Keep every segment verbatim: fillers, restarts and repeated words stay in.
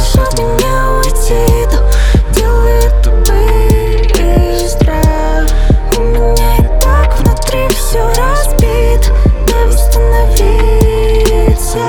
хочешь от меня уйти, то делай это быстро. У меня и так внутри все разбито, дай восстановиться.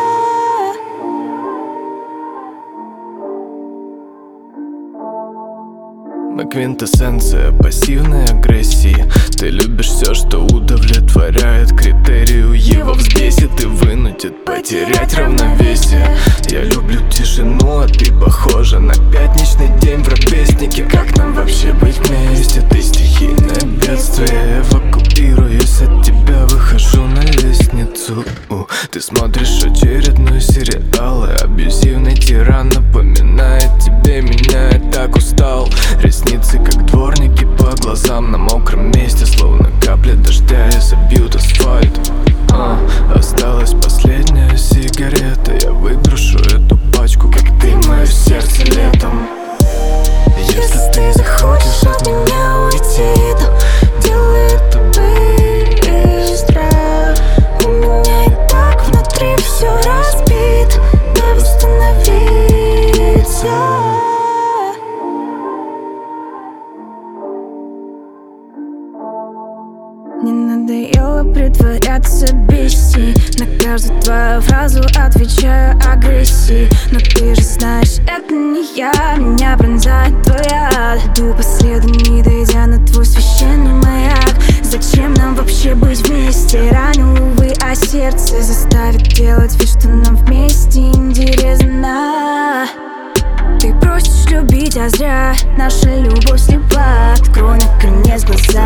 Мы квинтэссенция пассивной агрессии. Ты любишь все, что удовлетворяет критерию. Его взбесит и вынудит потерять равновесие. Я люблю тишину, а ты похожа на пятничный день в ровеснике. Как нам вообще быть вместе? Ты стихийное бедствие. Я эвакуируюсь от тебя, выхожу на лестницу. Ты смотришь очередной сериал, и абьюзивный тиран напоминает тебе меня. Я так устал. Ресницы как дворники по глазам на мокром месте, словно капли дождя и забьют асфальт. а, Осталась последняя сигарета. Я выброшу эту пачку, как ты мое сердце летом. Если ты захочешь от меня уйти, то делай это быстро. У меня и так внутри все разбито, дай восстановиться. Не надоело притворяться бесси. На каждую твою фразу отвечаю агрессией. Но ты же знаешь, это не я. Меня пронзает твоя. Иду по следу, не дойдя на твой священный маяк. Зачем нам вообще быть вместе? Ранил, увы, а сердце заставит делать вид, что нам вместе интересно. Ты просишь любить, а зря. Наша любовь слепа. Открой наконец глаза.